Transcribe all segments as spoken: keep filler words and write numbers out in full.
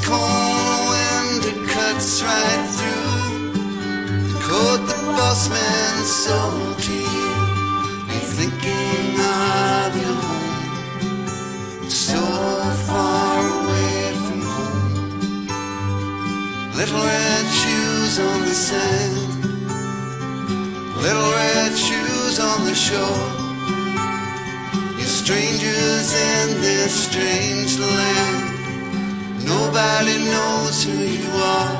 cold wind that cuts right through the coat the bossman sold to you. You're thinking of your home, so far away from home. Little red shoes on the sand, little red shoes on the shore. You're strangers in this strange land. Nobody knows who you are.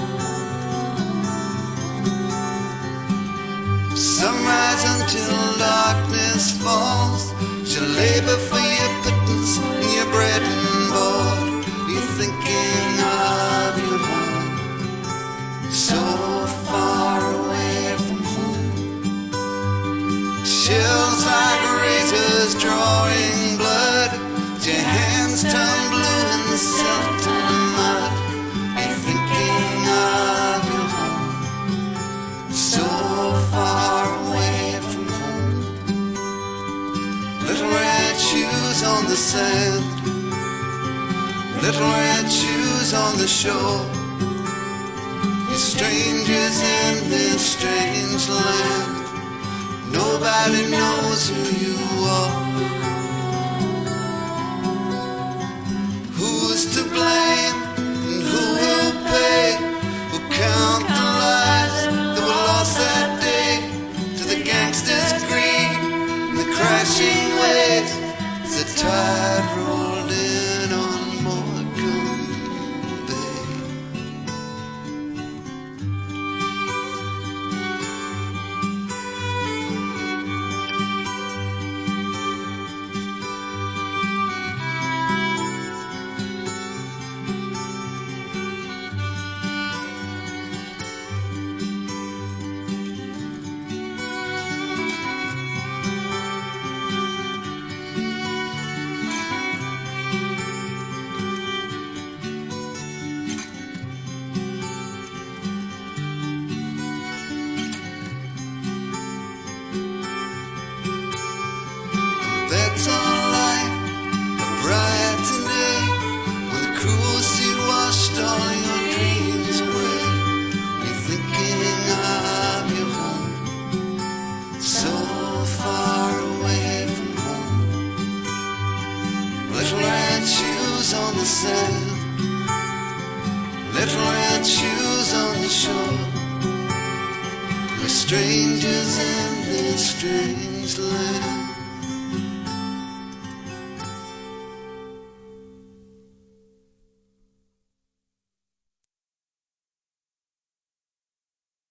Sunrise until darkness falls, she'll labor for your pittance and your bread and board. You're thinking of your home, so far away from home. Chills like razors drawing blood, your hands turn blue in the silt and the mud. You're thinking of your home, so far away from home. Little red shoes on the sand, little red shoes on the shore. You're strangers in this strange land. Nobody knows who you are. Who's to blame and who will pay? Who count the lives that were lost that day to the gangsters' greed and the crashing waves as the tide rolled in on Morecambe Bay? That's alright, a bright day when the cruel sea washed all your dreams away. You're thinking of your home, so far away from home. Little red shoes on the sand, little red shoes on the shore. We're strangers in this strange land.